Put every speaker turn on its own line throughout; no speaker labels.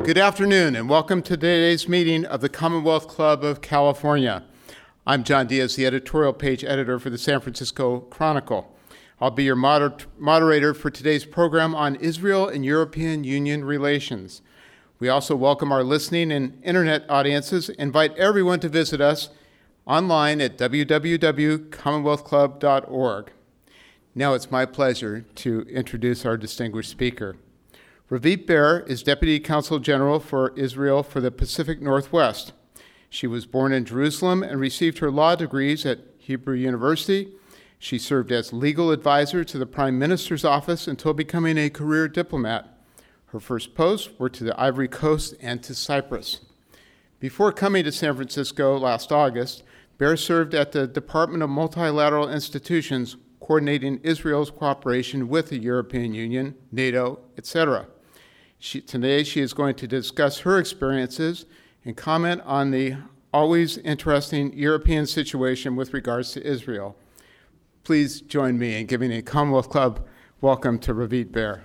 Good afternoon, and welcome to today's meeting of the Commonwealth Club of California. I'm John Diaz, the editorial page editor for the San Francisco Chronicle. I'll be your moderator for today's program on Israel and European Union relations. We also welcome our listening and internet audiences, invite everyone to visit us online at www.commonwealthclub.org. Now it's my pleasure to introduce our distinguished speaker. Ravit Ber is Deputy Consul General for Israel for the Pacific Northwest. She was born in Jerusalem and received her law degrees at Hebrew University. She served as legal advisor to the Prime Minister's office until becoming a career diplomat. Her first posts were to the Ivory Coast and to Cyprus. Before coming to San Francisco last August, Ber served at the Department of Multilateral Institutions, coordinating Israel's cooperation with the European Union, NATO, etc. Today, she is going to discuss her experiences and comment on the always interesting European situation with regards to Israel. Please join me in giving a Commonwealth Club welcome to Ravit Ber.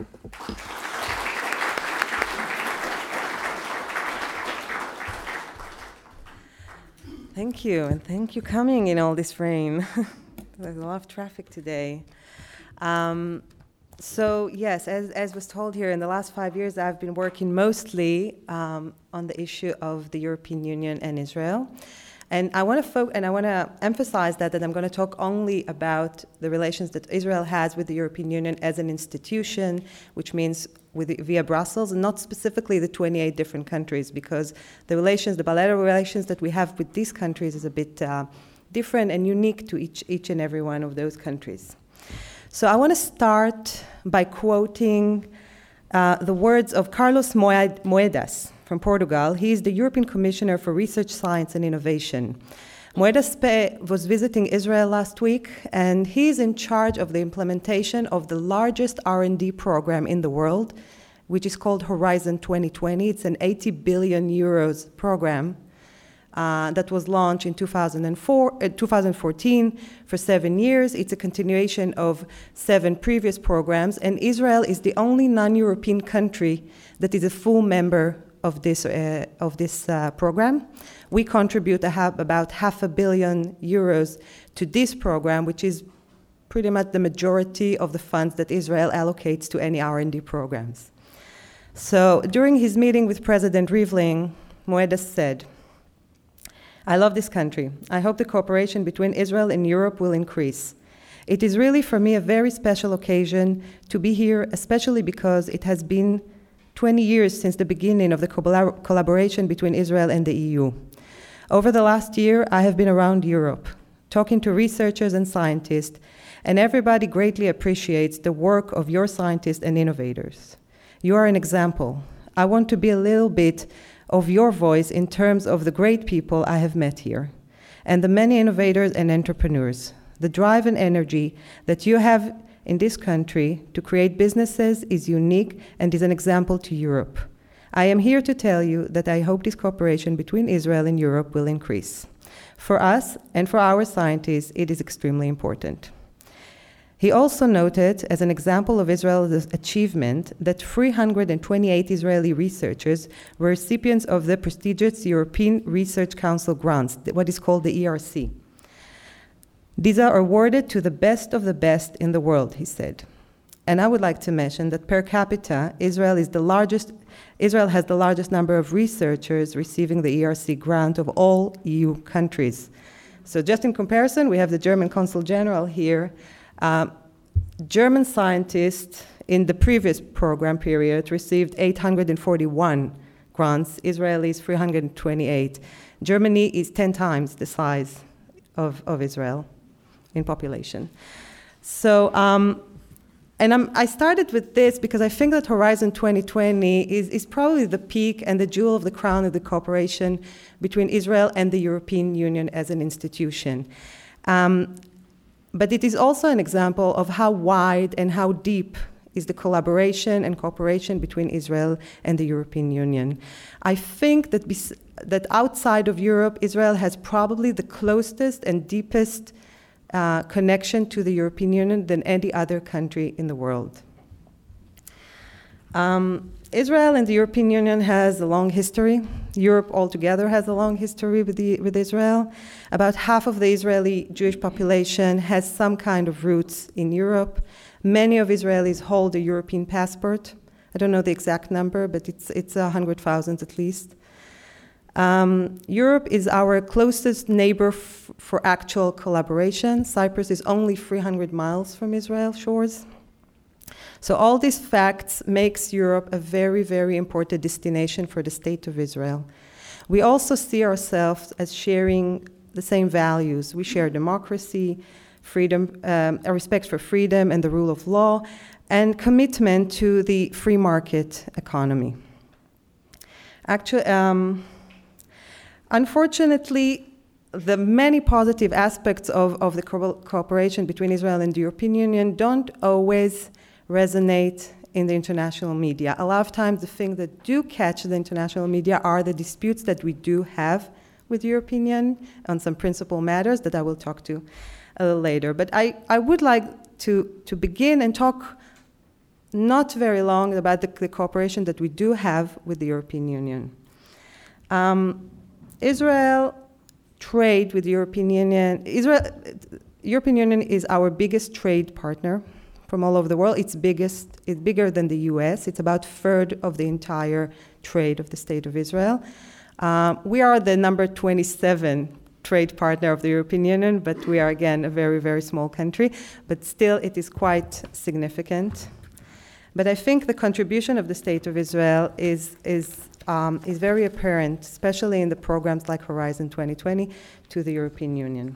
Thank you, and thank you coming in all this rain. There's a lot of traffic today. So yes, as was told here, in the last 5 years, I've been working mostly on the issue of the European Union and Israel. And I want to emphasize that I'm going to talk only about the relations that Israel has with the European Union as an institution, which means via Brussels, and not specifically the 28 different countries, because the bilateral relations that we have with these countries is a bit different and unique to each and every one of those countries. So I want to start by quoting the words of Carlos Moedas from Portugal. He is the European Commissioner for Research, Science and Innovation. Moedas was visiting Israel last week, and he's in charge of the implementation of the largest R&D program in the world, which is called Horizon 2020. It's an 80 billion euros program that was launched in 2014 for 7 years. It's a continuation of 7 previous programs, and Israel is the only non-European country that is a full member of this program. We contribute about €500 million to this program, which is pretty much the majority of the funds that Israel allocates to any R&D programs. So during his meeting with President Rivlin, Moedas said, "I love this country. I hope the cooperation between Israel and Europe will increase. It is really for me a very special occasion to be here, especially because it has been 20 years since the beginning of the collaboration between Israel and the EU. Over the last year, I have been around Europe, talking to researchers and scientists, and everybody greatly appreciates the work of your scientists and innovators. You are an example. I want to be a little bit of your voice in terms of the great people I have met here, and the many innovators and entrepreneurs. The drive and energy that you have in this country to create businesses is unique and is an example to Europe. I am here to tell you that I hope this cooperation between Israel and Europe will increase. For us and for our scientists, it is extremely important." He also noted, as an example of Israel's achievement, that 328 Israeli researchers were recipients of the prestigious European Research Council grants, what is called the ERC. These are awarded to the best of the best in the world, he said. And I would like to mention that per capita, Israel has the largest number of researchers receiving the ERC grant of all EU countries. So just in comparison, we have the German Consul General here. German scientists in the previous program period received 841 grants, Israelis 328. Germany is 10 times the size of Israel in population. So, I started with this because I think that Horizon 2020 is probably the peak and the jewel of the crown of the cooperation between Israel and the European Union as an institution. But it is also an example of how wide and how deep is the collaboration and cooperation between Israel and the European Union. I think that outside of Europe, Israel has probably the closest and deepest connection to the European Union than any other country in the world. Israel and the European Union has a long history. Europe altogether has a long history with Israel. About half of the Israeli Jewish population has some kind of roots in Europe. Many of Israelis hold a European passport. I don't know the exact number, but it's 100,000 at least. Europe is our closest neighbor for actual collaboration. Cyprus is only 300 miles from Israel's shores. So all these facts makes Europe a very, very important destination for the State of Israel. We also see ourselves as sharing the same values. We share democracy, freedom, a respect for freedom and the rule of law, and commitment to the free market economy. Actually, unfortunately, the many positive aspects of the cooperation between Israel and the European Union don't always resonate in the international media. A lot of times the things that do catch the international media are the disputes that we do have with the European Union on some principal matters that I will talk to a little later. But I would like to begin and talk not very long about the cooperation that we do have with the European Union. Israel trade with the European Union. European Union is our biggest trade partner from all over the world. It's bigger than the US. It's about a third of the entire trade of the State of Israel. We are the number 27 trade partner of the European Union, but we are, again, a very, very small country. But still, it is quite significant. But I think the contribution of the State of Israel is very apparent, especially in the programs like Horizon 2020 to the European Union.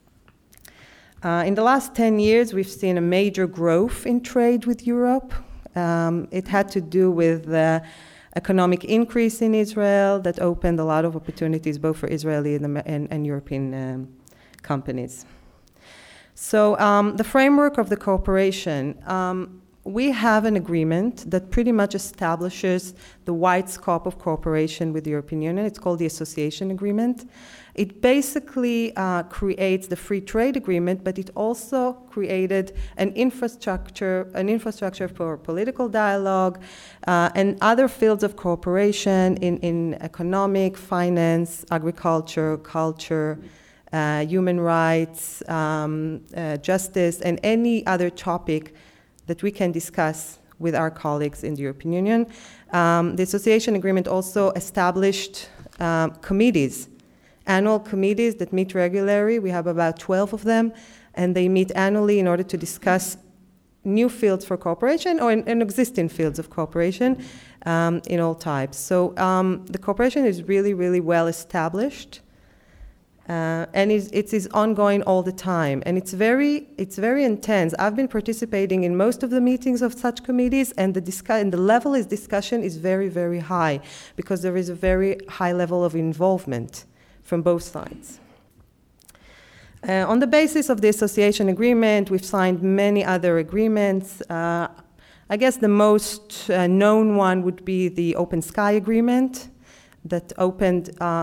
In the last 10 years, we've seen a major growth in trade with Europe. It had to do with the economic increase in Israel that opened a lot of opportunities both for Israeli and European companies. So the framework of the cooperation, we have an agreement that pretty much establishes the wide scope of cooperation with the European Union. It's called the Association Agreement. It basically creates the free trade agreement, but it also created an infrastructure for political dialogue and other fields of cooperation in economic, finance, agriculture, culture, human rights, justice, and any other topic that we can discuss with our colleagues in the European Union. The association agreement also established committees, annual committees that meet regularly. We have about 12 of them, and they meet annually in order to discuss new fields for cooperation or in existing fields of cooperation in all types. So the cooperation is really, really well established. And it is ongoing all the time, and it's very intense. I've been participating in most of the meetings of such committees, and the level of discussion is very, very high because there is a very high level of involvement from both sides. On the basis of the association agreement, we've signed many other agreements. I guess the most known one would be the Open Sky Agreement that opened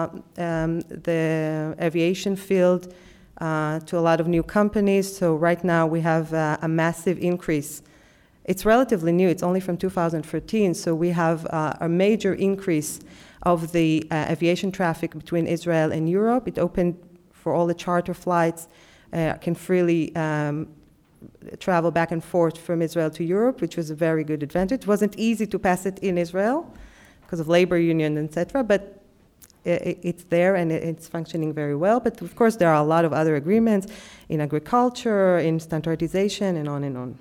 the aviation field to a lot of new companies. So right now we have a massive increase. It's relatively new. It's only from 2013. So we have a major increase of the aviation traffic between Israel and Europe. It opened for all the charter flights, can freely travel back and forth from Israel to Europe, which was a very good advantage. It wasn't easy to pass it in Israel because of labor union, etc., but it's there and it's functioning very well. But of course, there are a lot of other agreements in agriculture, in standardization, and on and on.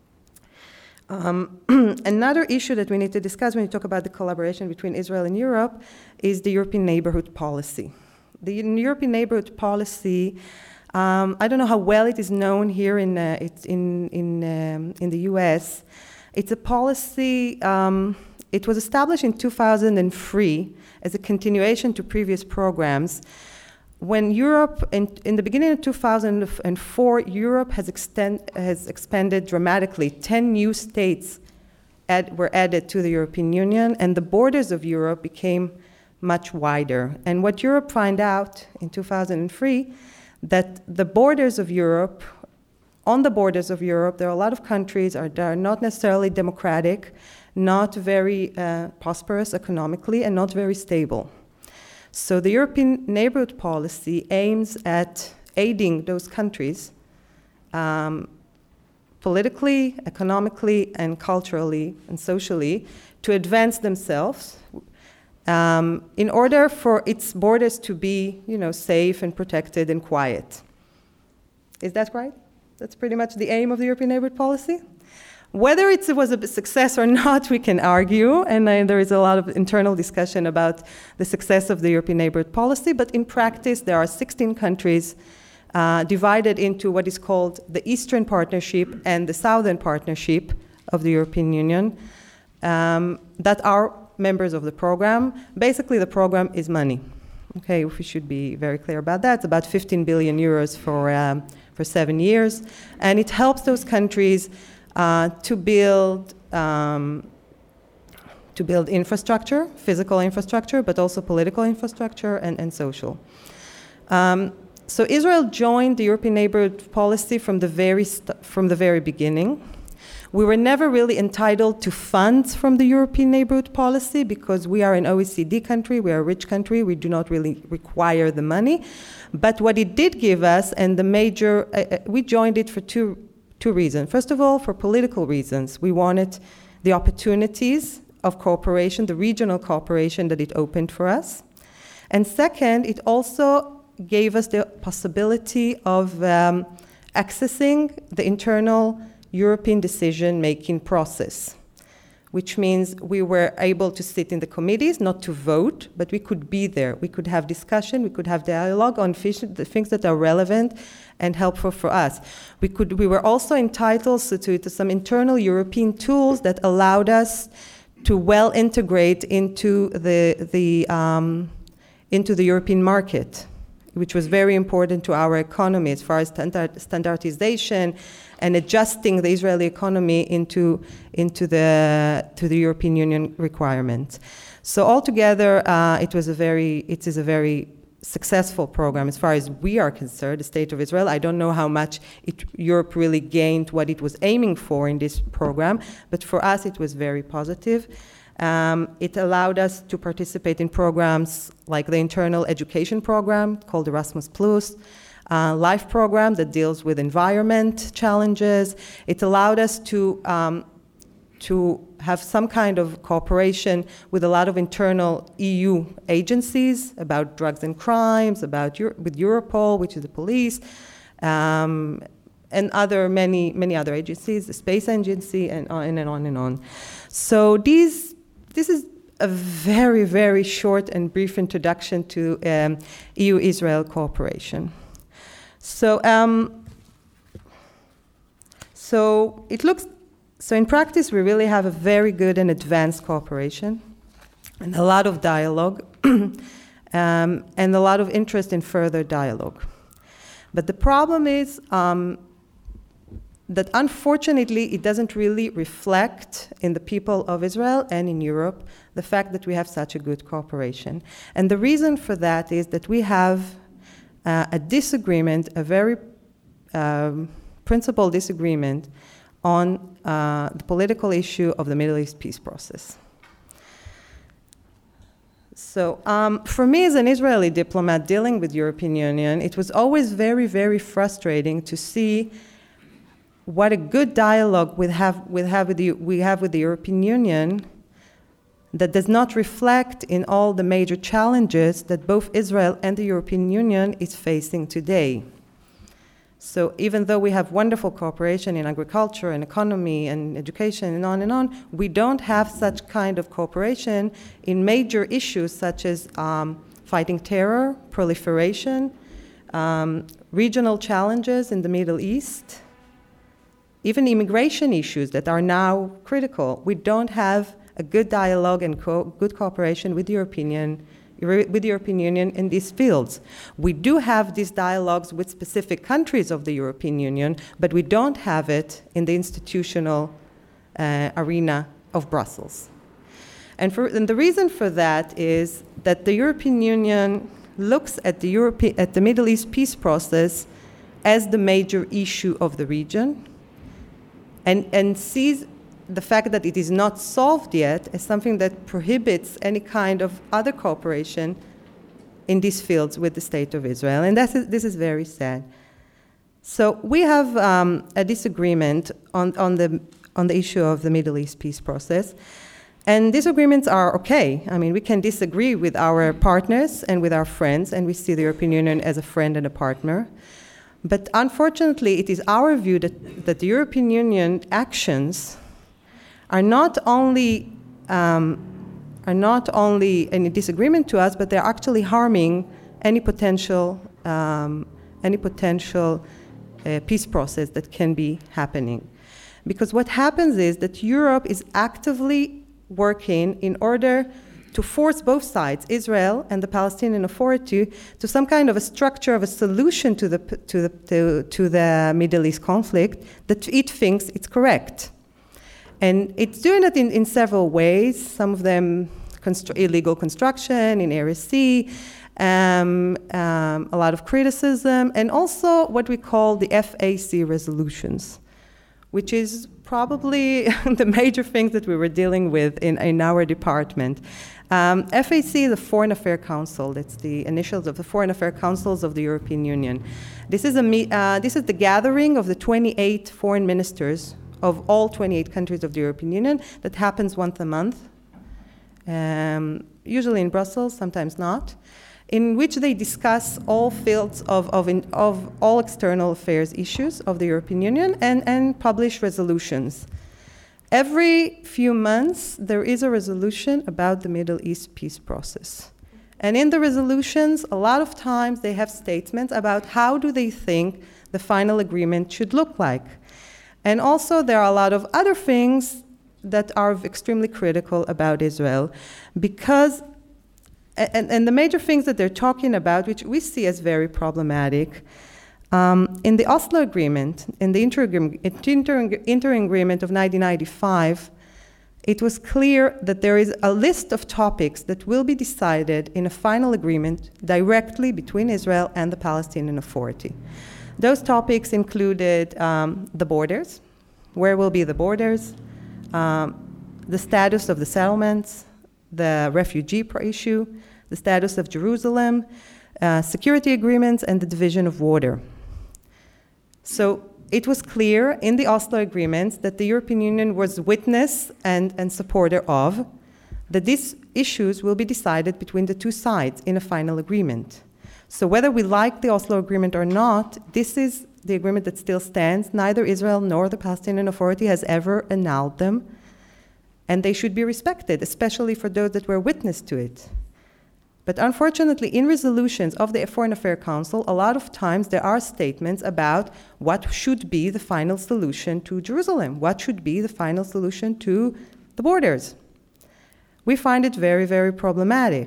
Another issue that we need to discuss when we talk about the collaboration between Israel and Europe is the European Neighborhood Policy. The European Neighborhood Policy, I don't know how well it is known here in the U.S. It's a policy. It was established in 2003 as a continuation to previous programs. When Europe, in the beginning of 2004, Europe has expanded dramatically. 10 new states were added to the European Union, and the borders of Europe became much wider. And what Europe found out in 2003, that the borders of Europe on the borders of Europe, there are a lot of countries that are not necessarily democratic, not very prosperous economically, and not very stable. So the European neighborhood policy aims at aiding those countries politically, economically, and culturally and socially to advance themselves in order for its borders to be, safe and protected and quiet. Is that right? That's pretty much the aim of the European neighborhood policy. Whether it was a success or not, we can argue, and there is a lot of internal discussion about the success of the European neighborhood policy, but in practice, there are 16 countries divided into what is called the Eastern Partnership and the Southern Partnership of the European Union that are members of the program. Basically, the program is money. Okay, we should be very clear about that. It's about 15 billion euros for 7 years, and it helps those countries to build infrastructure, physical infrastructure, but also political infrastructure and social. So Israel joined the European neighborhood policy from the very beginning. We were never really entitled to funds from the European neighborhood policy because we are an OECD country, we are a rich country, we do not really require the money. But what it did give us, and we joined it for two reasons. First of all, for political reasons. We wanted the opportunities of cooperation, the regional cooperation that it opened for us. And second, it also gave us the possibility of accessing the internal European decision-making process, which means we were able to sit in the committees, not to vote, but we could be there. We could have discussion, we could have dialogue on the things that are relevant and helpful for us. We were also entitled to some internal European tools that allowed us to well integrate into the European market, which was very important to our economy as far as standardization and adjusting the Israeli economy into the European Union requirements. So altogether, it is a very successful program as far as we are concerned, the State of Israel. I don't know how much Europe really gained what it was aiming for in this program, but for us it was very positive. It allowed us to participate in programs like the internal education program called Erasmus+, LIFE program that deals with environment challenges. It allowed us to have some kind of cooperation with a lot of internal EU agencies about drugs and crimes, with Europol, which is the police, and many other agencies, the Space Agency, and on and on and on. So this is a very, very short and brief introduction to EU-Israel cooperation. So in practice, we really have a very good and advanced cooperation, and a lot of dialogue, and a lot of interest in further dialogue. But the problem is that unfortunately it doesn't really reflect in the people of Israel and in Europe the fact that we have such a good cooperation. And the reason for that is that we have a disagreement, a very principled disagreement on the political issue of the Middle East peace process. So for me as an Israeli diplomat dealing with the European Union, it was always very, very frustrating to see what a good dialogue we have with the European Union that does not reflect in all the major challenges that both Israel and the European Union is facing today. So even though we have wonderful cooperation in agriculture and economy and education and on, we don't have such kind of cooperation in major issues such as fighting terror, proliferation, regional challenges in the Middle East, even immigration issues that are now critical. We don't have a good dialogue and good cooperation with the European Union in these fields. We do have these dialogues with specific countries of the European Union, but we don't have it in the institutional arena of Brussels. And the reason for that is that the European Union looks at the Middle East peace process as the major issue of the region, and sees the fact that it is not solved yet as something that prohibits any kind of other cooperation in these fields with the State of Israel. And this is very sad. So we have a disagreement on the issue of the Middle East peace process. And disagreements are okay. I mean, we can disagree with our partners and with our friends, and we see the European Union as a friend and a partner. But unfortunately, it is our view that the European Union actions are not only in disagreement to us, but they're actually harming any potential peace process that can be happening. Because what happens is that Europe is actively working in order to force both sides, Israel and the Palestinian Authority, to some kind of a structure of a solution to the Middle East conflict that it thinks it's correct. And it's doing it in several ways, some of them illegal construction in Area C, a lot of criticism, and also what we call the FAC resolutions, which is probably the major things that we were dealing with in our department. FAC is the Foreign Affairs Council. That's the initials of the Foreign Affairs Councils of the European Union. This is the gathering of the 28 foreign ministers of all 28 countries of the European Union that happens once a month, usually in Brussels, sometimes not, in which they discuss all fields of all external affairs issues of the European Union and publish resolutions. Every few months, there is a resolution about the Middle East peace process. And in the resolutions, a lot of times they have statements about how do they think the final agreement should look like. And also there are a lot of other things that are extremely critical about Israel because, and the major things that they're talking about, which we see as very problematic, in the Oslo Agreement, in the interim agreement of 1995, it was clear that there is a list of topics that will be decided in a final agreement directly between Israel and the Palestinian Authority. Those topics included the borders, where will be the borders, the status of the settlements, the refugee issue, the status of Jerusalem, security agreements, and the division of water. So it was clear in the Oslo agreements that the European Union was witness and supporter of, that these issues will be decided between the two sides in a final agreement. So whether we like the Oslo agreement or not, this is the agreement that still stands. Neither Israel nor the Palestinian Authority has ever annulled them, and they should be respected, especially for those that were witness to it. But unfortunately, in resolutions of the Foreign Affairs Council, a lot of times there are statements about what should be the final solution to Jerusalem, what should be the final solution to the borders. We find it very, very problematic,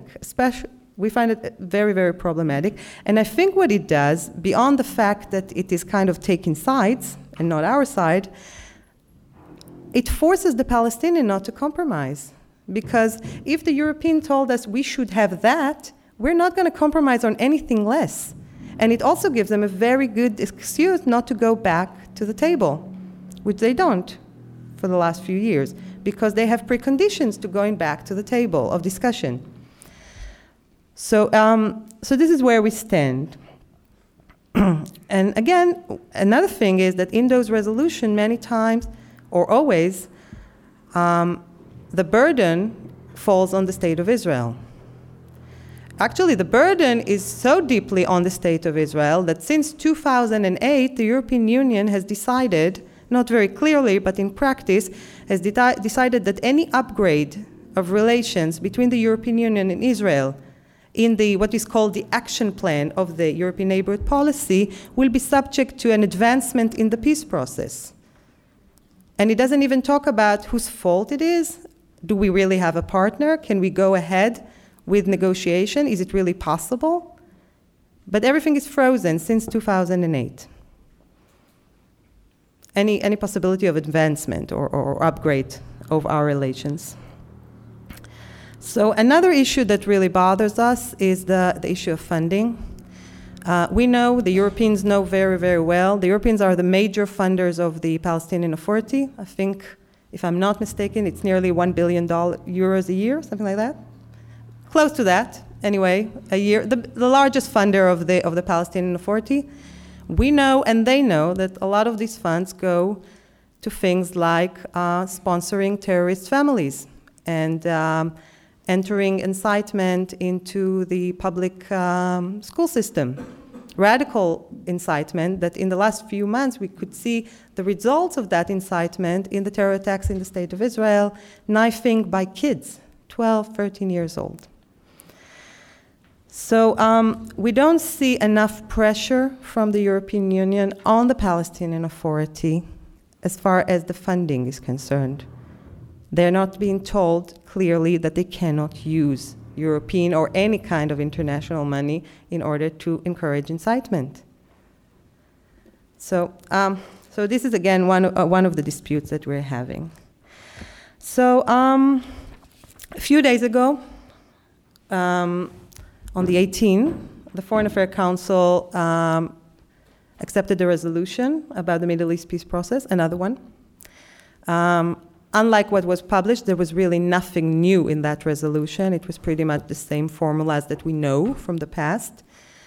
and I think what it does, beyond the fact that it is kind of taking sides, and not our side, it forces the Palestinian not to compromise. Because if the European told us we should have that, we're not going to compromise on anything less. And it also gives them a very good excuse not to go back to the table, which they don't for the last few years, because they have preconditions to going back to the table of discussion. So this is where we stand. And again, another thing is that in those resolutions, many times, or always, the burden falls on the State of Israel. Actually, the burden is so deeply on the State of Israel that since 2008, the European Union has decided, not very clearly, but in practice, has decided that any upgrade of relations between the European Union and Israel in what is called the action plan of the European neighborhood policy will be subject to an advancement in the peace process. And it doesn't even talk about whose fault it is. Do we really have a partner? Can we go ahead with negotiation? Is it really possible? But everything is frozen since 2008. Any possibility of advancement or upgrade of our relations. So another issue that really bothers us is the issue of funding. We know, the Europeans know very, very well. The Europeans are the major funders of the Palestinian Authority. I think, if I'm not mistaken, it's nearly €1 billion euros a year, something like that. Close to that, anyway, a year. The largest funder of the Palestinian Authority. We know, and they know, that a lot of these funds go to things like sponsoring terrorist families and entering incitement into the public school system. Radical incitement that in the last few months we could see the results of that incitement in the terror attacks in the State of Israel, knifing by kids, 12, 13 years old. So we don't see enough pressure from the European Union on the Palestinian Authority as far as the funding is concerned. They're not being told clearly that they cannot use European or any kind of international money in order to encourage incitement. So this is again one of the disputes that we're having. So a few days ago, on the 18th, the Foreign Affairs Council accepted a resolution about the Middle East peace process, another one. Unlike what was published, there was really nothing new in that resolution. It was pretty much the same formulas that we know from the past.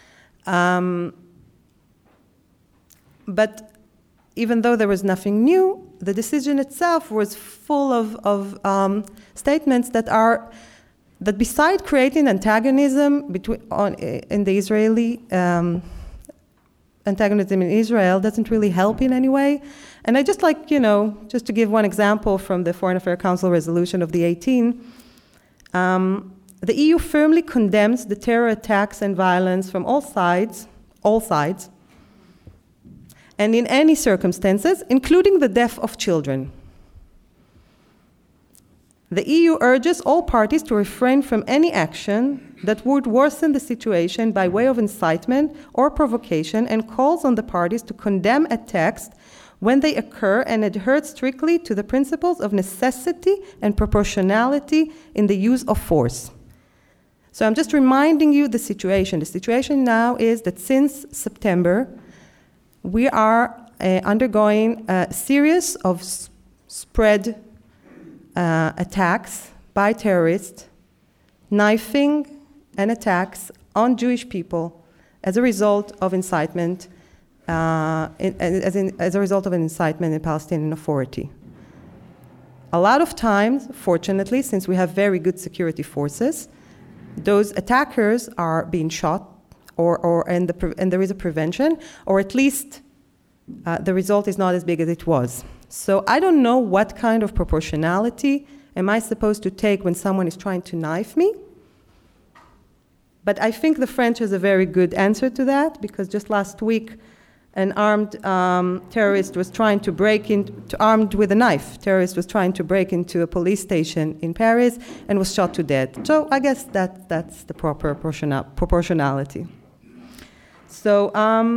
But even though there was nothing new, the decision itself was full of statements that beside creating antagonism in the Israeli antagonism in Israel doesn't really help in any way. And I just just to give one example from the Foreign Affairs Council resolution of the 18th, the EU firmly condemns the terror attacks and violence from all sides, and in any circumstances, including the death of children. The EU urges all parties to refrain from any action that would worsen the situation by way of incitement or provocation, and calls on the parties to condemn attacks when they occur and adhere strictly to the principles of necessity and proportionality in the use of force. So I'm just reminding you the situation. The situation now is that since September, we are undergoing a series of spread attacks by terrorists, knifing and attacks on Jewish people as a result of incitement, as a result of an incitement in Palestinian Authority. A lot of times, fortunately, since we have very good security forces, those attackers are being shot, and there is a prevention, or at least the result is not as big as it was. So I don't know what kind of proportionality am I supposed to take when someone is trying to knife me. But I think the French has a very good answer to that, because just last week, an armed terrorist was trying to armed with a knife. Terrorist was trying to break into a police station in Paris and was shot to death. So I guess that's the proper proportionality. So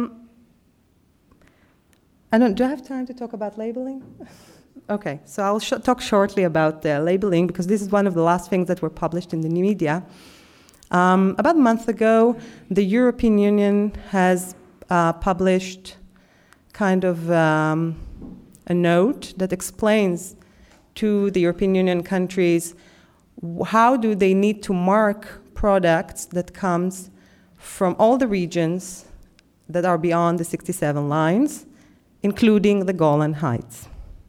do I have time to talk about labeling? Okay, so I'll talk shortly about labeling, because this is one of the last things that were published in the media. About a month ago, the European Union has published kind of a note that explains to the European Union countries how do they need to mark products that comes from all the regions that are beyond the 67 lines, including the Golan Heights.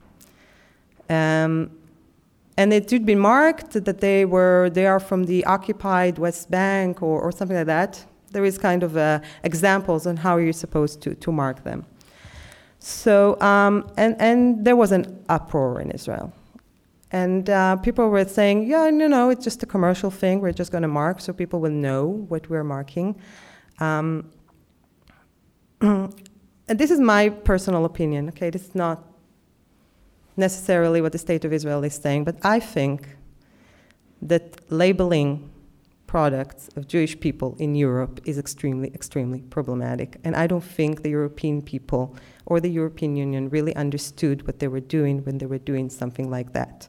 And it should be marked that they are from the occupied West Bank or something like that. There is kind of examples on how you're supposed to mark them. So, and there was an uproar in Israel. And people were saying, yeah, no, it's just a commercial thing. We're just going to mark so people will know what we're marking. And this is my personal opinion, okay? This is not necessarily what the State of Israel is saying, but I think that labeling products of Jewish people in Europe is extremely, extremely problematic. And I don't think the European people or the European Union really understood what they were doing when they were doing something like that.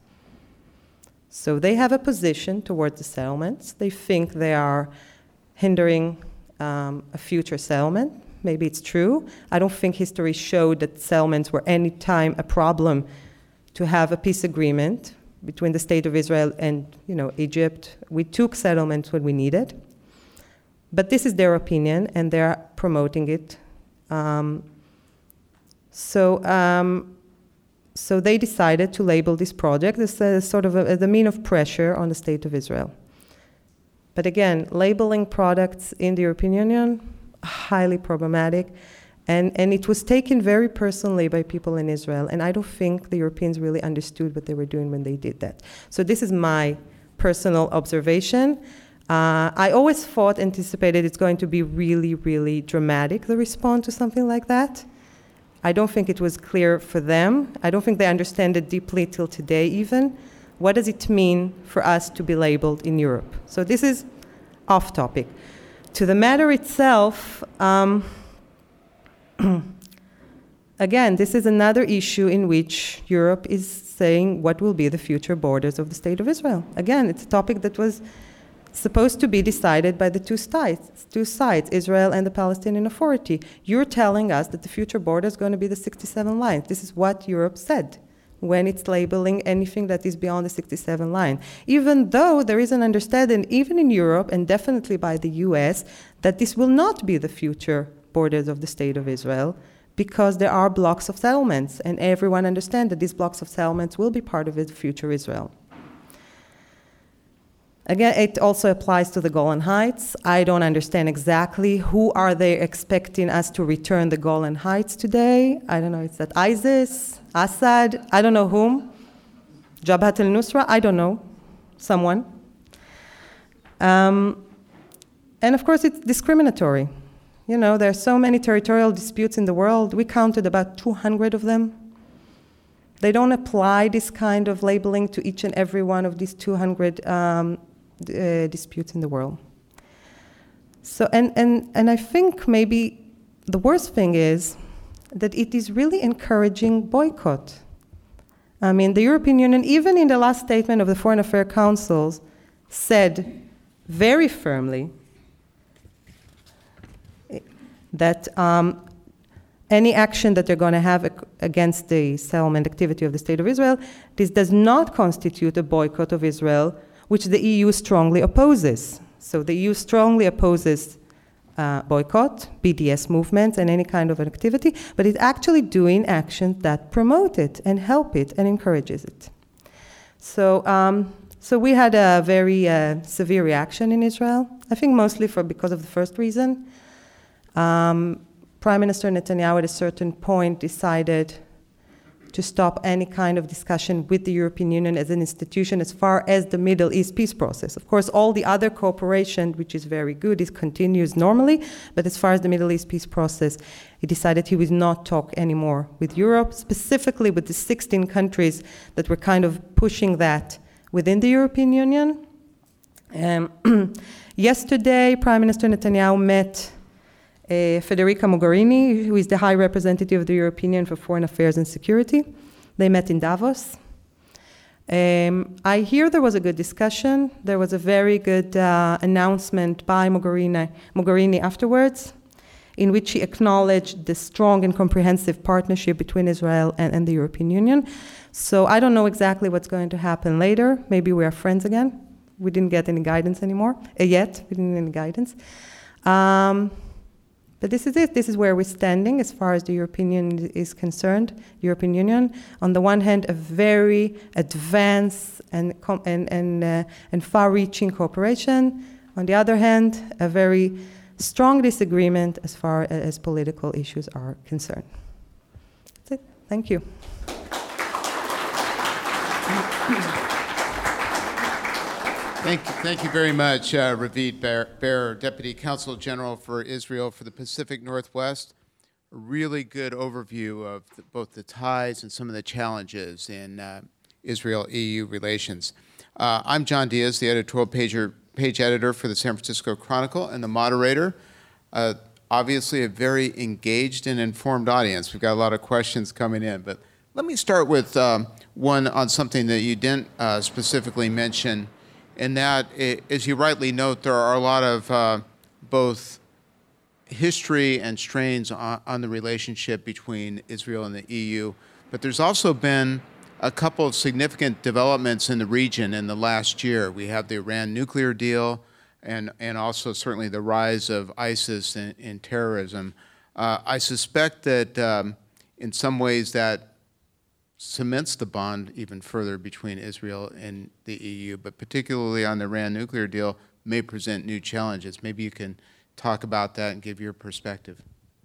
So they have a position towards the settlements. They think they are hindering a future settlement. Maybe it's true. I don't think history showed that settlements were any time a problem to have a peace agreement between the State of Israel and, Egypt. We took settlements when we needed. But this is their opinion, and they're promoting it. So they decided to label this project as a sort of as a mean of pressure on the State of Israel. But again, labeling products in the European Union, highly problematic. And it was taken very personally by people in Israel. And I don't think the Europeans really understood what they were doing when they did that. So this is my personal observation. I always anticipated it's going to be really, really dramatic, the response to something like that. I don't think it was clear for them. I don't think they understand it deeply till today even. What does it mean for us to be labeled in Europe? So this is off topic. To the matter itself, again, this is another issue in which Europe is saying what will be the future borders of the State of Israel. Again, it's a topic that was supposed to be decided by the two sides, Israel and the Palestinian Authority. You're telling us that the future border is going to be the 67 line. This is what Europe said when it's labeling anything that is beyond the 67 line. Even though there is an understanding, even in Europe and definitely by the US, that this will not be the future borders of the State of Israel, because there are blocks of settlements, and everyone understands that these blocks of settlements will be part of the future Israel. Again, it also applies to the Golan Heights. I don't understand exactly who are they expecting us to return the Golan Heights today. I don't know, is that ISIS, Assad, I don't know whom. Jabhat al-Nusra, I don't know, someone. And of course it's discriminatory. There are so many territorial disputes in the world. We counted about 200 of them. They don't apply this kind of labeling to each and every one of these 200 disputes in the world. So, and I think maybe the worst thing is that it is really encouraging boycott. I mean, the European Union, even in the last statement of the Foreign Affairs Council, said very firmly that any action that they're going to have against the settlement activity of the State of Israel, this does not constitute a boycott of Israel, which the EU strongly opposes. So the EU strongly opposes boycott, BDS movements, and any kind of activity, but it's actually doing actions that promote it and help it and encourages it. So we had a very severe reaction in Israel, I think mostly because of the first reason. Prime Minister Netanyahu at a certain point decided to stop any kind of discussion with the European Union as an institution as far as the Middle East peace process. Of course, all the other cooperation, which is very good, it continues normally, but as far as the Middle East peace process, he decided he would not talk anymore with Europe, specifically with the 16 countries that were kind of pushing that within the European Union. Yesterday, Prime Minister Netanyahu met Federica Mogherini, who is the High Representative of the European Union for Foreign Affairs and Security. They met in Davos. I hear there was a good discussion. There was a very good announcement by Mogherini afterwards, in which she acknowledged the strong and comprehensive partnership between Israel and the European Union. So I don't know exactly what's going to happen later. Maybe we are friends again. We didn't get any guidance anymore. Yet, we didn't get any guidance. But this is it. This is where we're standing as far as the European Union is concerned. European Union, on the one hand, a very advanced and far-reaching cooperation. On the other hand, a very strong disagreement as far as political issues are concerned. That's it. Thank you.
Thank you very much, Ravit Ber, Deputy Consul General for Israel for the Pacific Northwest. A really good overview of both the ties and some of the challenges in Israel-EU relations. I'm John Diaz, the editorial page editor for the San Francisco Chronicle and the moderator. Obviously a very engaged and informed audience. We've got a lot of questions coming in, but let me start with one on something that you didn't specifically mention. And that, as you rightly note, there are a lot of both history and strains on the relationship between Israel and the EU, but there's also been a couple of significant developments in the region in the last year. We have the Iran nuclear deal and also certainly the rise of ISIS in terrorism. I suspect that in some ways that cements the bond even further between Israel and the EU, but particularly on the Iran nuclear deal may present new challenges. Maybe you can talk about that and give your perspective.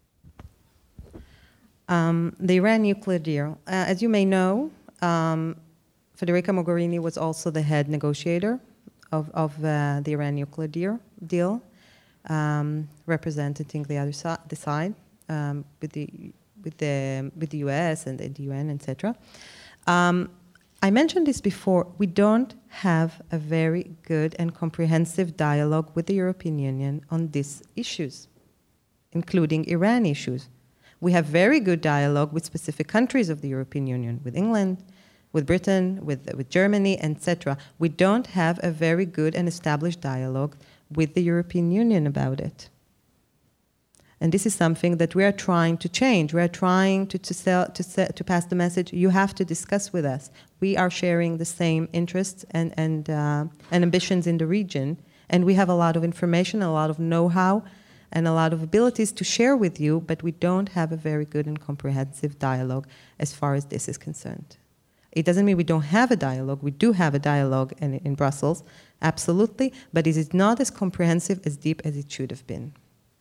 The Iran nuclear deal. As you may know, Federica Mogherini was also the head negotiator of the Iran nuclear deal, representing the other side with the U.S. and the UN, etc. I mentioned this before. We don't have a very good and comprehensive dialogue with the European Union on these issues, including Iran issues. We have very good dialogue with specific countries of the European Union, with England, with Britain, with Germany, etc. We don't have a very good and established dialogue with the European Union about it. And this is something that we are trying to change. We are trying to pass the message, you have to discuss with us. We are sharing the same interests and ambitions in the region, and we have a lot of information, a lot of know-how, and a lot of abilities to share with you, but we don't have a very good and comprehensive dialogue as far as this is concerned. It doesn't mean we don't have a dialogue. We do have a dialogue in Brussels, absolutely, but it is not as comprehensive, as deep as it should have been.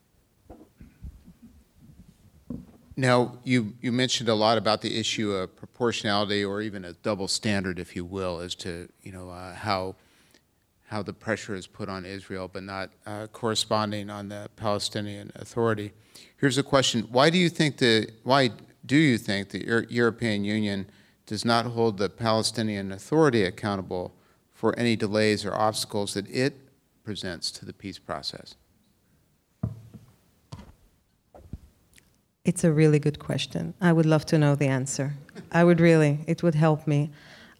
Now, you mentioned a lot about the issue of proportionality, or even a double standard, if you will, as to how the pressure is put on Israel, but not corresponding on the Palestinian Authority. Here's a question: why do you think the European Union does not hold the Palestinian Authority accountable for any delays or obstacles that it presents to the peace process?
It's a really good question. I would love to know the answer. I would really. It would help me.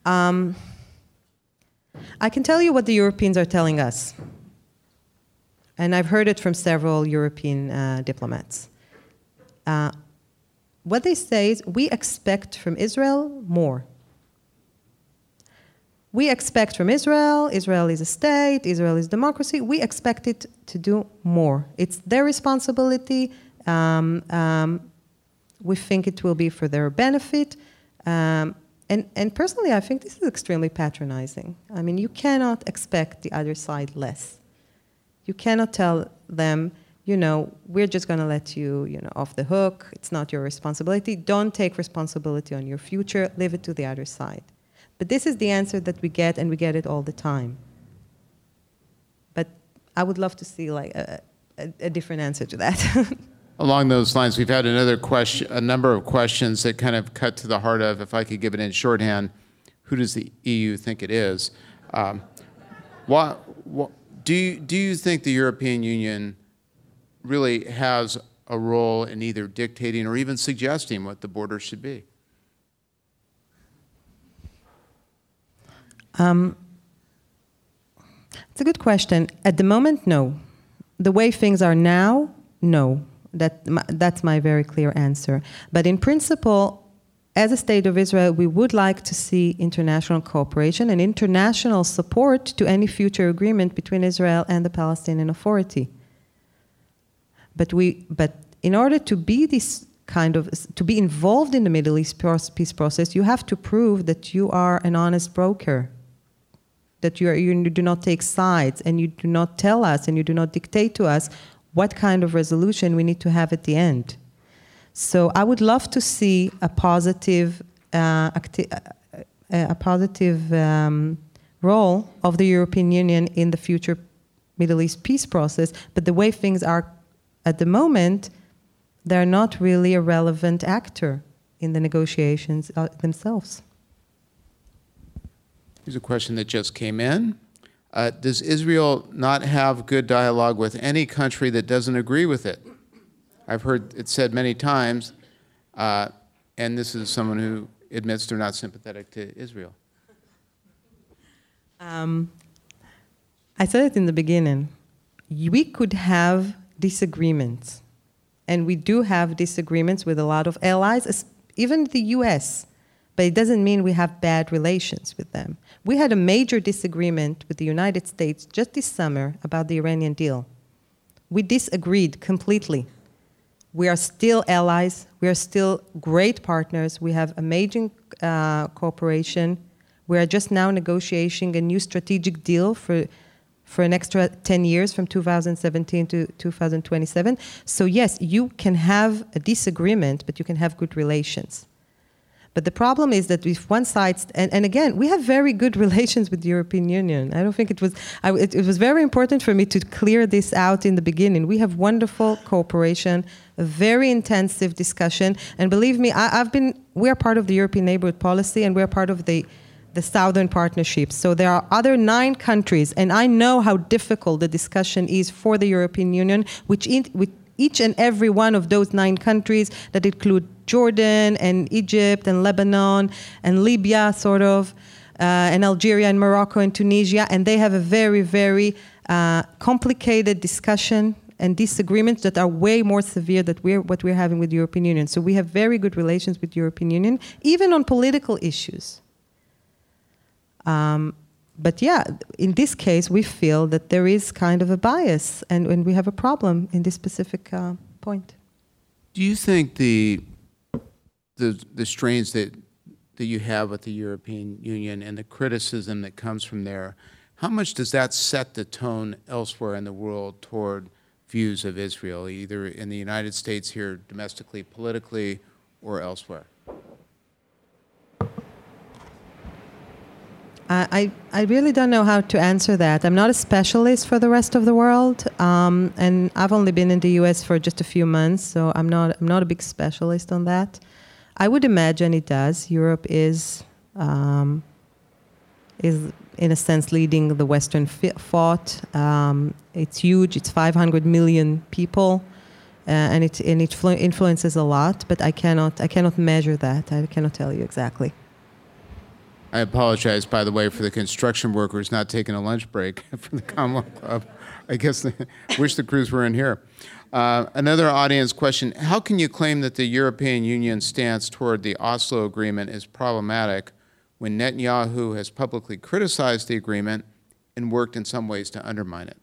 I can tell you what the Europeans are telling us. And I've heard it from several European diplomats. What they say is, we expect from Israel more. We expect from Israel is a state, Israel is democracy, we expect it to do more. It's their responsibility. We think it will be for their benefit. And personally, I think this is extremely patronizing. I mean, you cannot expect the other side less. You cannot tell them, we're just going to let you, off the hook. It's not your responsibility. Don't take responsibility on your future. Leave it to the other side. But this is the answer that we get, and we get it all the time. But I would love to see a different answer to that.
Along those lines, we've had a number of questions that kind of cut to the heart of, if I could give it in shorthand, who does the EU think it is? Do you think the European Union really has a role in either dictating or even suggesting what the border should be?
It's a good question. At the moment, no. The way things are now, no. That's my very clear answer. But in principle, as a state of Israel, we would like to see international cooperation and international support to any future agreement between Israel and the Palestinian Authority. But in order to be to be involved in the Middle East peace process, you have to prove that you are an honest broker, that you do not take sides, and you do not tell us and you do not dictate to us what kind of resolution we need to have at the end. So I would love to see a positive role of the European Union in the future Middle East peace process, but the way things are at the moment, they're not really a relevant actor in the negotiations themselves.
Here's a question that just came in. Does Israel not have good dialogue with any country that doesn't agree with it? I've heard it said many times, and this is someone who admits they're not sympathetic to Israel.
I said it in the beginning. We could have disagreements And we do have disagreements with a lot of allies, even the US. But it doesn't mean we have bad relations with them. We had a major disagreement with the United States just this summer about the Iranian deal. We disagreed completely. We are still allies. We are still great partners. We have amazing cooperation. We are just now negotiating a new strategic deal for an extra 10 years from 2017 to 2027. So yes, you can have a disagreement, but you can have good relations. But the problem is that if one side, and again, we have very good relations with the European Union. I don't think it was, it was very important for me to clear this out in the beginning. We have wonderful cooperation, a very intensive discussion, and believe me, we are part of the European Neighborhood Policy, and we're part of the Southern Partnership. So there are other 9 countries, and I know how difficult the discussion is for the European Union, with each and every one of those 9 countries that include Jordan and Egypt and Lebanon and Libya, sort of, and Algeria and Morocco and Tunisia, and they have a very, very complicated discussion and disagreements that are way more severe than what we're having with the European Union. So we have very good relations with the European Union, even on political issues. But yeah, in this case, we feel that there is kind of a bias, and we have a problem in this specific point.
Do you think the strains that you have with the European Union and the criticism that comes from there, how much does that set the tone elsewhere in the world toward views of Israel, either in the United States here domestically, politically, or elsewhere?
I really don't know how to answer that. I'm not a specialist for the rest of the world, and I've only been in the U.S. for just a few months, so I'm not a big specialist on that. I would imagine it does. Europe is in a sense leading the Western thought. It's huge. It's 500 million people, and it influences a lot. But I cannot measure that. I cannot tell you exactly.
I apologize, by the way, for the construction workers not taking a lunch break from the Commonwealth Club. I guess wish the crews were in here. Another audience question: how can you claim that the European Union stance toward the Oslo Agreement is problematic when Netanyahu has publicly criticized the agreement and worked in some ways to undermine it?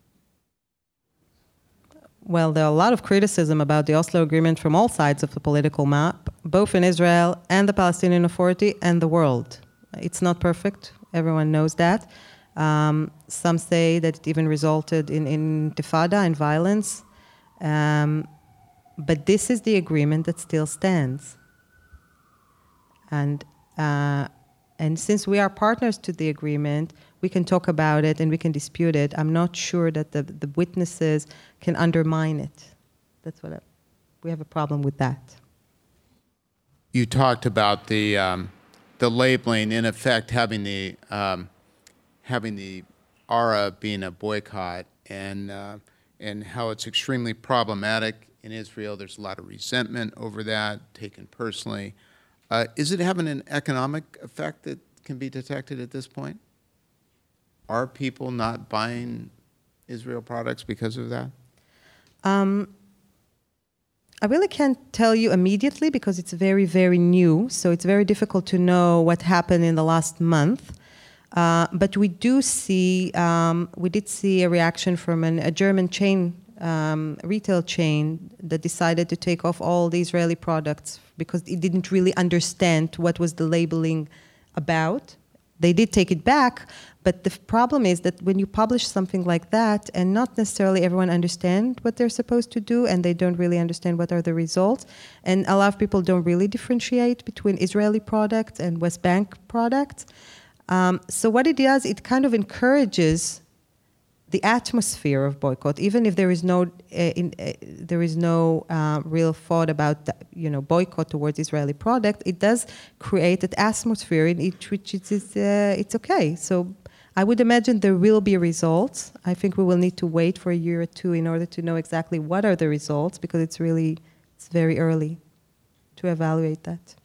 Well, there are a lot of criticism about the Oslo Agreement from all sides of the political map, both in Israel and the Palestinian Authority and the world. It's not perfect. Everyone knows that. Some say that it even resulted in intifada and violence. But this is the agreement that still stands. And since we are partners to the agreement, we can talk about it and we can dispute it. I'm not sure that the witnesses can undermine it. That's what we have a problem with that.
You talked about the labeling, in effect, having the ARA being a boycott, and how it's extremely problematic in Israel. There's a lot of resentment over that, taken personally. Is it having an economic effect that can be detected at this point? Are people not buying Israel products because of that?
I really can't tell you immediately because it's very, very new. So it's very difficult to know what happened in the last month. But we did see a reaction from a German chain, retail chain, that decided to take off all the Israeli products because it didn't really understand what was the labeling about. They did take it back, but the problem is that when you publish something like that, and not necessarily everyone understands what they're supposed to do, and they don't really understand what are the results, and a lot of people don't really differentiate between Israeli products and West Bank products. So what it does, it kind of encourages the atmosphere of boycott, even if there is no real thought about boycott towards Israeli product. It does create that atmosphere in which it's okay. So I would imagine there will be results. I think we will need to wait for a year or two in order to know exactly what are the results, because it's very early to evaluate that.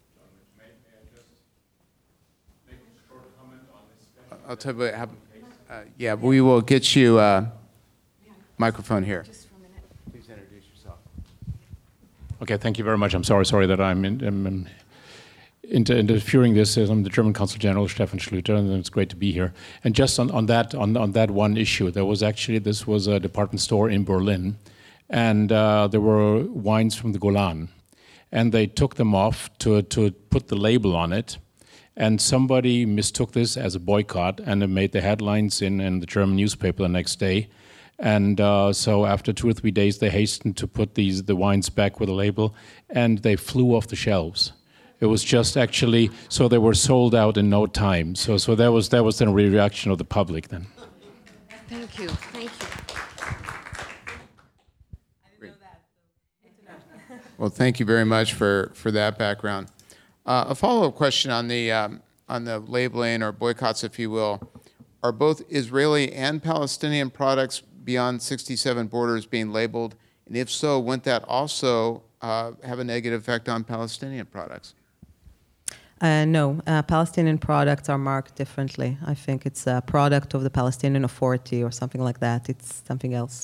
I'll tell you what, yeah, we will get you a microphone here.
Just for a minute.
Please introduce yourself.
Okay, thank you very much. I'm sorry that I'm interfering this. I'm the German Consul General, Stefan Schlüter, and it's great to be here. And just on that one issue, this was a department store in Berlin, and there were wines from the Golan, and they took them off to put the label on it, and somebody mistook this as a boycott, and it made the headlines in the German newspaper the next day. And so after 2 or 3 days, they hastened to put the wines back with a label, and they flew off the shelves. It was just actually, so they were sold out in no time. So that was then a reaction of the public then.
Thank you.
Well, thank you very much for that background. A follow-up question on the labeling or boycotts, if you will. Are both Israeli and Palestinian products beyond 67 borders being labeled? And if so, wouldn't that also have a negative effect on Palestinian products?
No, Palestinian products are marked differently. I think it's a product of the Palestinian Authority or something like that. It's something else.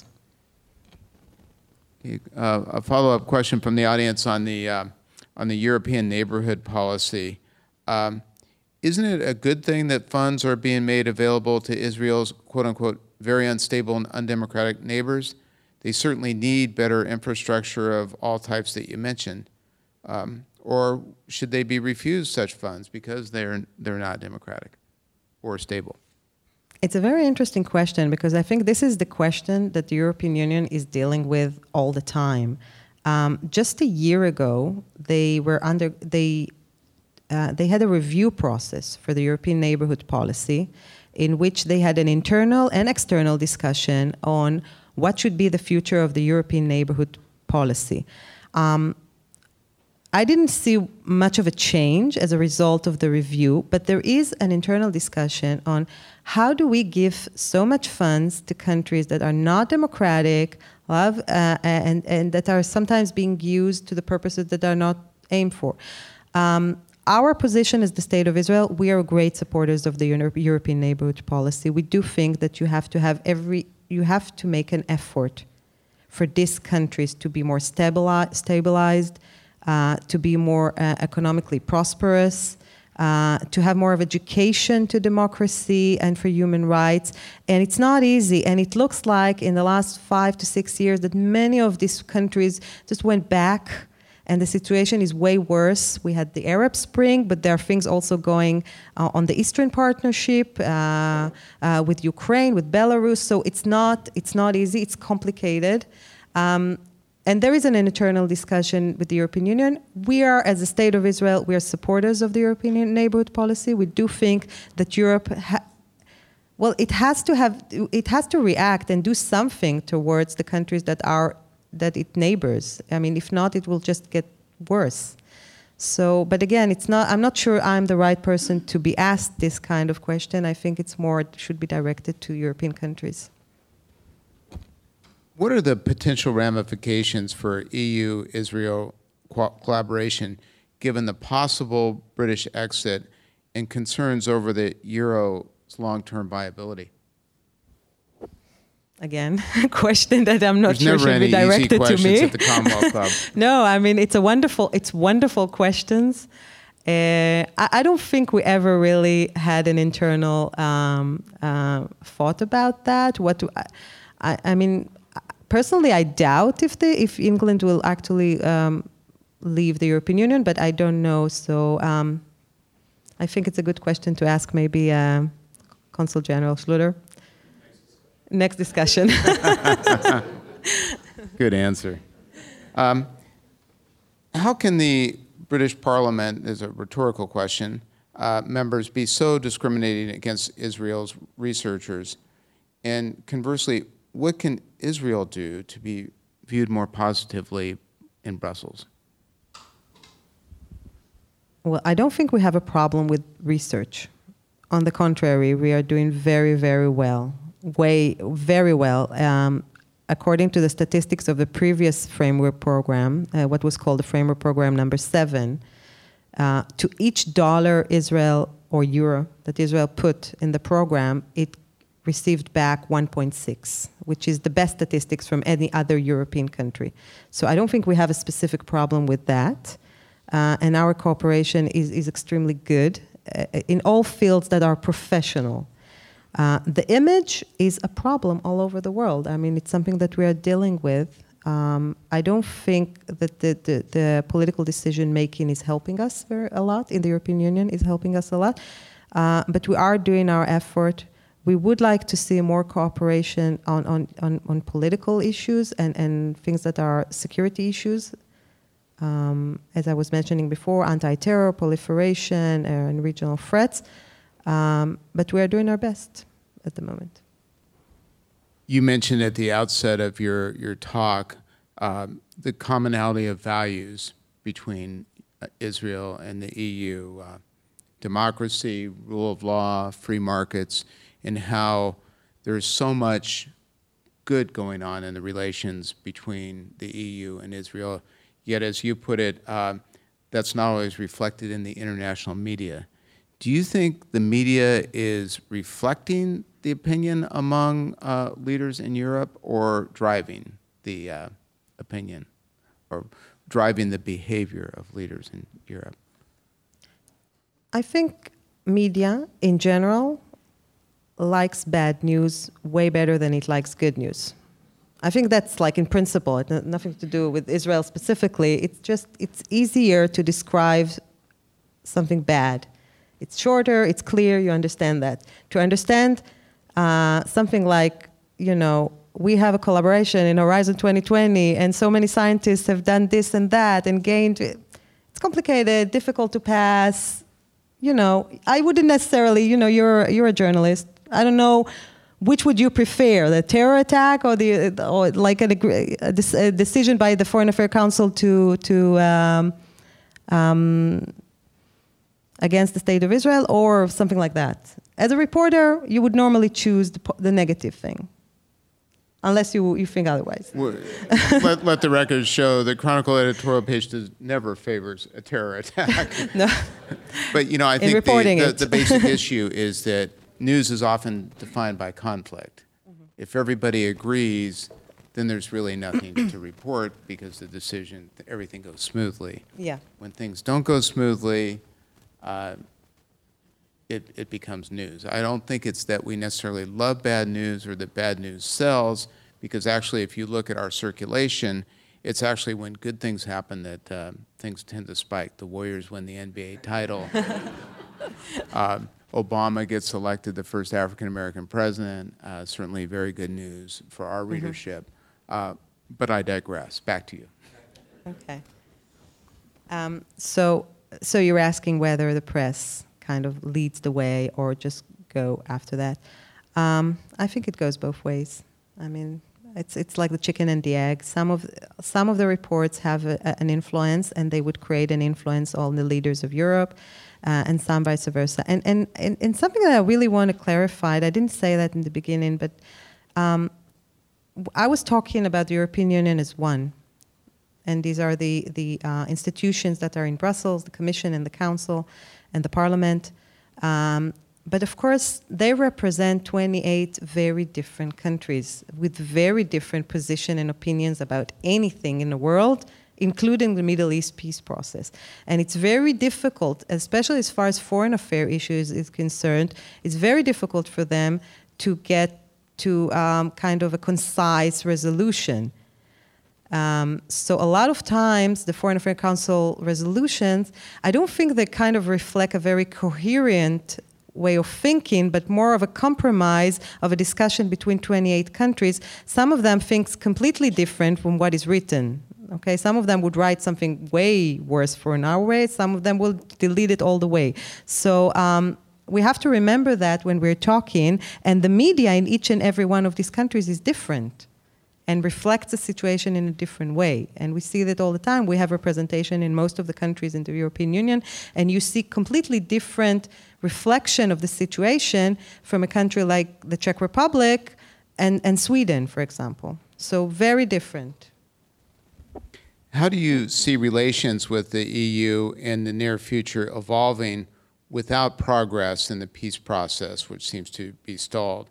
A follow-up question from the audience on the European neighborhood policy. Isn't it a good thing that funds are being made available to Israel's quote-unquote very unstable and undemocratic neighbors? They certainly need better infrastructure of all types that you mentioned. Or should they be refused such funds because they're not democratic or stable?
It's a very interesting question because I think this is the question that the European Union is dealing with all the time. Just a year ago, they had a review process for the European neighborhood policy in which they had an internal and external discussion on what should be the future of the European neighborhood policy. I didn't see much of a change as a result of the review, but there is an internal discussion on how do we give so much funds to countries that are not democratic and that are sometimes being used to the purposes that are not aimed for. Our position as the State of Israel, we are great supporters of the European neighborhood policy. We do think that you have to make an effort for these countries to be more stabilized, to be more economically prosperous, to have more of education to democracy and for human rights. And it's not easy. And it looks like in the last 5 to 6 years that many of these countries just went back and the situation is way worse. We had the Arab Spring, but there are things also going on the Eastern Partnership with Ukraine, with Belarus. So it's not easy. It's complicated. And there is an internal discussion with the European Union. We are, as the State of Israel, we are supporters of the European neighborhood policy. We do think that Europe, it has to react and do something towards the countries that it neighbors. I mean, if not, it will just get worse. So, but again, I'm not sure I'm the right person to be asked this kind of question. I think it should be directed to European countries.
What are the potential ramifications for EU-Israel collaboration given the possible British exit and concerns over the euro's long-term viability?
Again, a question that I'm not
There's
sure should be directed to me.
There's never any easy questions at the Commonwealth Club.
No, I mean, it's wonderful questions. I don't think we ever really had an internal thought about that. I mean, personally, I doubt if England will actually leave the European Union, but I don't know. So I think it's a good question to ask maybe Consul General Schlüter. Next discussion.
Good answer. How can the British Parliament, as a rhetorical question, members be so discriminating against Israel's researchers? And conversely, what can Israel do to be viewed more positively in Brussels?
Well, I don't think we have a problem with research. On the contrary, we are doing very, very well. Very well. According to the statistics of the previous framework program, what was called the framework program number 7, to each dollar Israel or euro that Israel put in the program, it received back 1.6, which is the best statistics from any other European country. So I don't think we have a specific problem with that. And our cooperation is extremely good in all fields that are professional. The image is a problem all over the world. I mean, it's something that we are dealing with. I don't think that the political decision-making is helping us a lot, in the European Union is helping us a lot. But we are doing our effort. We would like to see more cooperation on political issues and things that are security issues. As I was mentioning before, anti-terror, proliferation, and regional threats. But we are doing our best at the moment.
You mentioned at the outset of your talk the commonality of values between Israel and the EU, democracy, rule of law, free markets, and how there's so much good going on in the relations between the EU and Israel. Yet, as you put it, that's not always reflected in the international media. Do you think the media is reflecting the opinion among leaders in Europe, or driving the opinion, or driving the behavior of leaders in Europe?
I think media, in general, likes bad news way better than it likes good news. I think that's like in principle, it has nothing to do with Israel specifically. It's easier to describe something bad. It's shorter, it's clear, you understand that. To understand something like, we have a collaboration in Horizon 2020 and so many scientists have done this and that and gained, it's complicated, difficult to pass. I wouldn't necessarily, you're a journalist. I don't know, which would you prefer, the terror attack or like a decision by the Foreign Affairs Council to against the State of Israel, or something like that? As a reporter, you would normally choose the negative thing, unless you think otherwise.
Let the record show the Chronicle editorial page never favors a terror attack.
No.
But I think the basic issue is that news is often defined by conflict. Mm-hmm. If everybody agrees, then there's really nothing to report because everything goes smoothly.
Yeah.
When things don't go smoothly, it becomes news. I don't think it's that we necessarily love bad news or that bad news sells, because actually if you look at our circulation, it's actually when good things happen that things tend to spike. The Warriors win the NBA title. Obama gets elected the first African-American president. Certainly very good news for our readership. But I digress. Back to you.
Okay. So you're asking whether the press kind of leads the way or just go after that. I think it goes both ways. I mean, it's like the chicken and the egg. Some of the reports have an influence, and they would create an influence on the leaders of Europe, and some vice versa. And something that I really want to clarify, I didn't say that in the beginning, but I was talking about the European Union as one. And these are the institutions that are in Brussels, the Commission and the Council and the Parliament. But of course, they represent 28 very different countries with very different positions and opinions about anything in the world, including the Middle East peace process. And it's very difficult, especially as far as foreign affairs issues is concerned, it's very difficult for them to get to kind of a concise resolution. So a lot of times, the Foreign Affairs Council resolutions, I don't think they kind of reflect a very coherent way of thinking, but more of a compromise of a discussion between 28 countries. Some of them think completely different from what is written. Okay, some of them would write something way worse for an our way. Some of them will delete it all the way. So we have to remember that when we're talking, and the media in each and every one of these countries is different and reflects the situation in a different way. And we see that all the time. We have representation in most of the countries in the European Union, and you see completely different reflection of the situation from a country like the Czech Republic and Sweden, for example. So very different.
How do you see relations with the EU in the near future evolving without progress in the peace process, which seems to be stalled?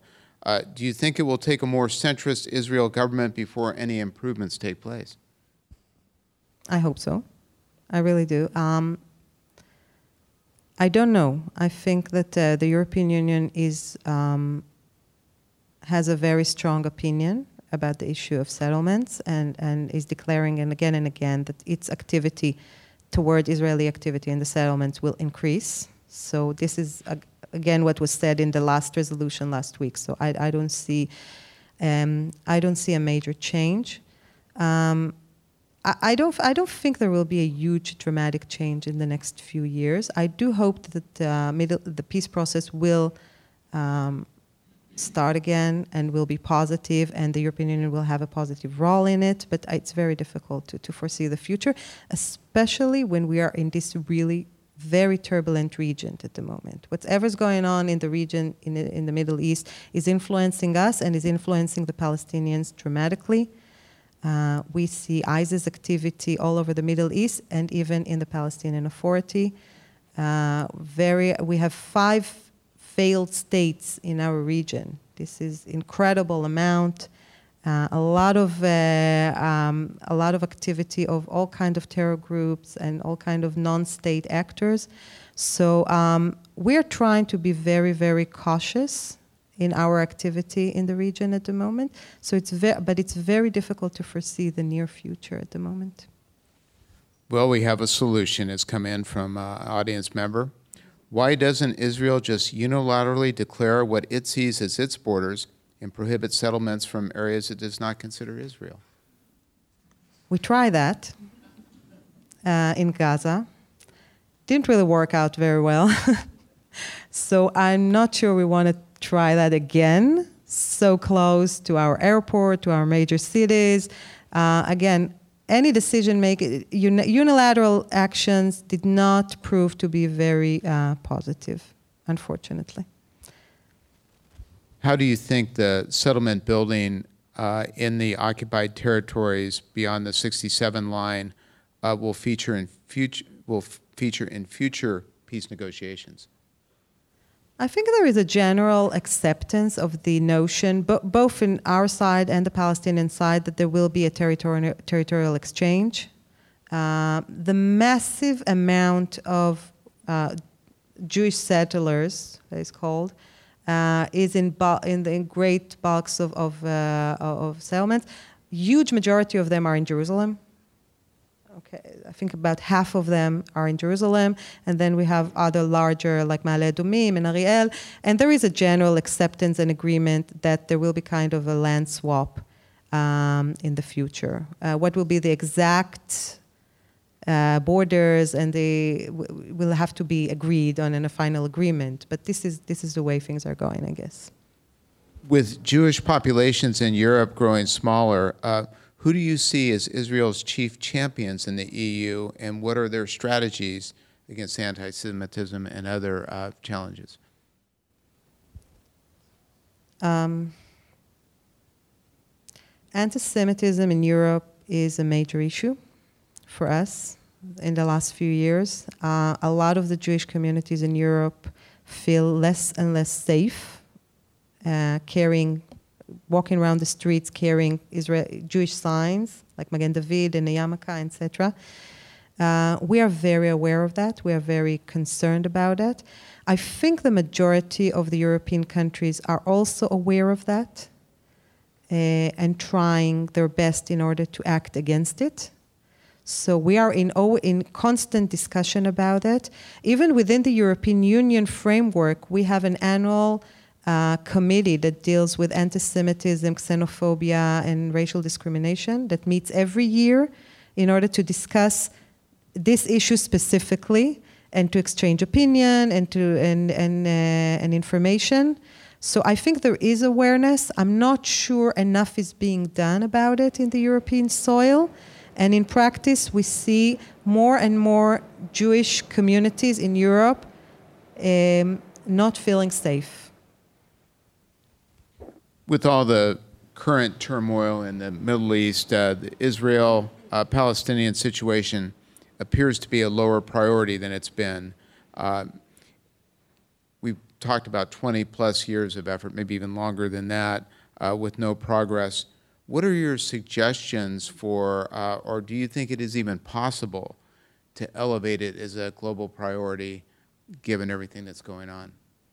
Do you think it will take a more centrist Israel government before any improvements take place?
I hope so. I really do. I don't know. I think that the European Union has a very strong opinion about the issue of settlements and is declaring and again that its activity toward Israeli activity in the settlements will increase. So this is, again, what was said in the last resolution last week. So I don't see a major change. I don't think there will be a huge dramatic change in the next few years. I do hope that the peace process will start again and will be positive, and the European Union will have a positive role in it, but it's very difficult to foresee the future, especially when we are in this really very turbulent region at the moment. Whatever's going on in the region, in the Middle East, is influencing us and is influencing the Palestinians dramatically. We see ISIS activity all over the Middle East and even in the Palestinian Authority. We have 5 failed states in our region. This is incredible amount. A lot of activity of all kind of terror groups and all kind of non-state actors. So we're trying to be very, very cautious in our activity in the region at the moment. So but it's very difficult to foresee the near future at the moment.
Well, we have a solution. It's come in from an audience member. Why doesn't Israel just unilaterally declare what it sees as its borders and prohibit settlements from areas it does not consider Israel?
We tried that in Gaza. Didn't really work out very well. So I'm not sure we want to try that again, so close to our airport, to our major cities. Again, any decision-making, unilateral actions did not prove to be very positive, unfortunately.
How do you think the settlement building in the occupied territories beyond the 67 line will feature in future peace negotiations?
I think there is a general acceptance of the notion, both in our side and the Palestinian side, that there will be a territorial exchange. The massive amount of Jewish settlers, that is called, is in great bulks of settlements. Huge majority of them are in Jerusalem. Okay, I think about half of them are in Jerusalem, and then we have other larger like Ma'ale Adumim and Ariel, and there is a general acceptance and agreement that there will be kind of a land swap in the future. What will be the exact borders, and they will have to be agreed on in a final agreement, but this is the way things are going, I guess.
With Jewish populations in Europe growing smaller, who do you see as Israel's chief champions in the EU, and what are their strategies against anti-Semitism and other challenges?
Anti-Semitism in Europe is a major issue for us in the last few years. A lot of the Jewish communities in Europe feel less and less safe walking around the streets carrying Jewish signs like Magen David and Yarmulke, etc. We are very aware of that. We are very concerned about it. I think the majority of the European countries are also aware of that and trying their best in order to act against it. So we are in constant discussion about it. Even within the European Union framework, we have an annual committee that deals with anti-Semitism, xenophobia, and racial discrimination that meets every year in order to discuss this issue specifically and to exchange opinion and information. So I think there is awareness. I'm not sure enough is being done about it in the European soil. And in practice, we see more and more Jewish communities in Europe not feeling safe.
With all the current turmoil in the Middle East, the Israel-Palestinian situation appears to be a lower priority than it's been. We've talked about 20 plus years of effort, maybe even longer than that, with no progress. What are your suggestions for, or do you think it is even possible to elevate it as a global priority given everything that's going on?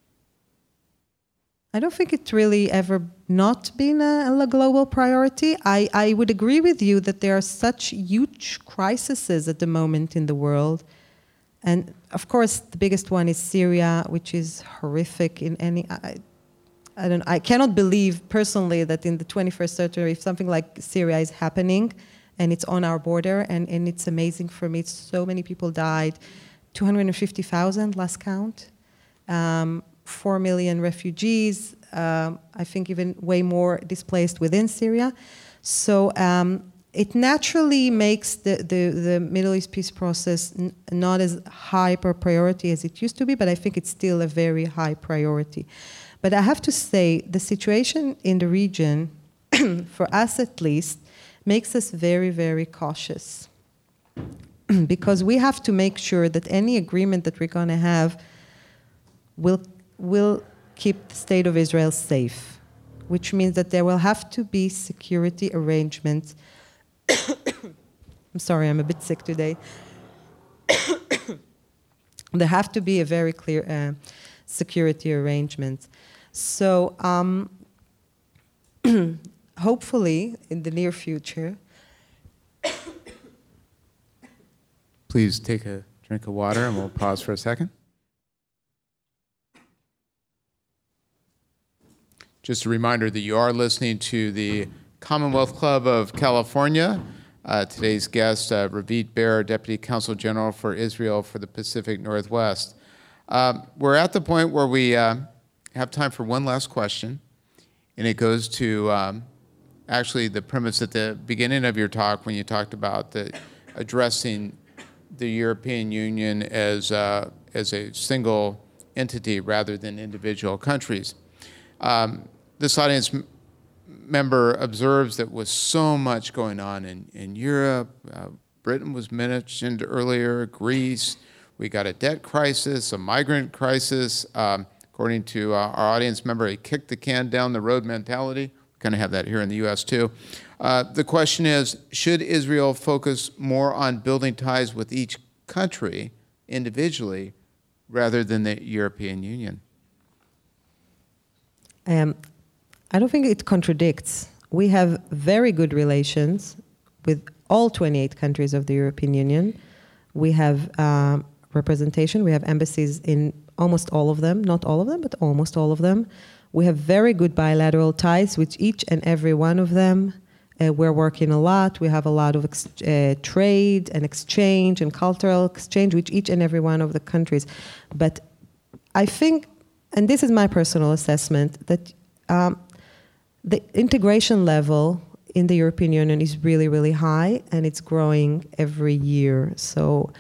I don't think it's really ever not been a global priority. I would agree with you that there are such huge crises at the moment in the world. And of course, the biggest one is Syria, which is horrific in any... I cannot believe personally that in the 21st century, if something like Syria is happening and it's on our border, and it's amazing for me. So many people died, 250,000 last count, 4 million refugees, I think even way more displaced within Syria. So it naturally makes the Middle East peace process not as high per priority as it used to be, but I think it's still a very high priority. But I have to say, the situation in the region, for us at least, makes us very, very cautious. Because we have to make sure that any agreement that we're going to have will keep the state of Israel safe, which means that there will have to be security arrangements. I'm sorry, I'm a bit sick today. There have to be a very clear security arrangement. So hopefully, in the near future...
Please take a drink of water and we'll pause for a second. Just a reminder that you are listening to the Commonwealth Club of California. Today's guest, Ravit Ber, Deputy Consul General for Israel for the Pacific Northwest. We're at the point where we have time for one last question, and it goes to actually the premise at the beginning of your talk when you talked about addressing the European Union as a single entity rather than individual countries. This audience member observes that with so much going on in Europe, Britain was mentioned earlier, Greece, we got a debt crisis, a migrant crisis. According to our audience member, a kick the can down the road mentality. We kind of have that here in the U.S. too. The question is, should Israel focus more on building ties with each country individually rather than the European Union?
I don't think it contradicts. We have very good relations with all 28 countries of the European Union. We have representation. We have embassies in almost all of them, not all of them, but almost all of them. We have very good bilateral ties with each and every one of them. We're working a lot. We have a lot of trade and exchange and cultural exchange with each and every one of the countries. But I think, and this is my personal assessment, that the integration level in the European Union is really, really high, and it's growing every year. So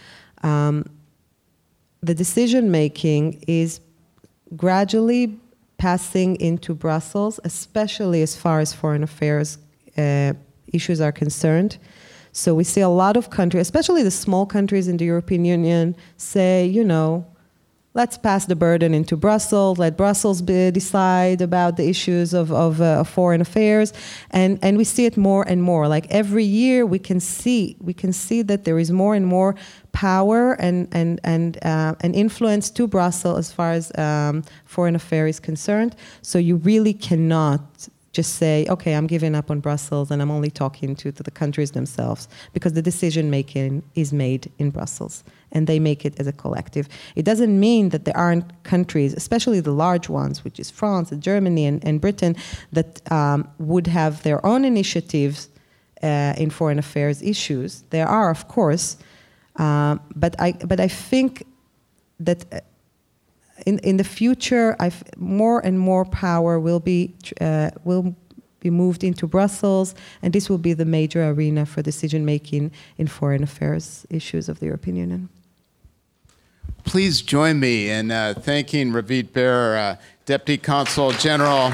the decision-making is gradually passing into Brussels, especially as far as foreign affairs issues are concerned. So we see a lot of countries, especially the small countries in the European Union, say, let's pass the burden into Brussels, let Brussels decide about the issues of foreign affairs. And we see it more and more. Like every year we can see that there is more and more power and influence to Brussels as far as foreign affairs is concerned. So you really cannot just say, okay, I'm giving up on Brussels and I'm only talking to the countries themselves, because the decision-making is made in Brussels and they make it as a collective. It doesn't mean that there aren't countries, especially the large ones, which is France and Germany and Britain, that would have their own initiatives in foreign affairs issues. There are, of course, but I think that in the future, more and more power will be moved into Brussels, and this will be the major arena for decision-making in foreign affairs issues of the European Union.
Please join me in thanking Ravit Ber, Deputy Consul General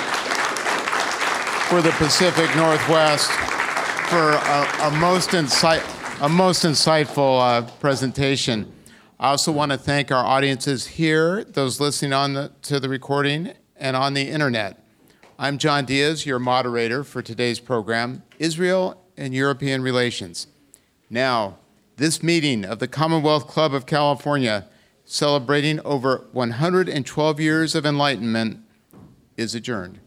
for the Pacific Northwest, for a most insightful presentation. I also want to thank our audiences here, those listening to the recording, and on the internet. I'm John Diaz, your moderator for today's program, Israel and European Relations. Now, this meeting of the Commonwealth Club of California, celebrating over 112 years of enlightenment, is adjourned.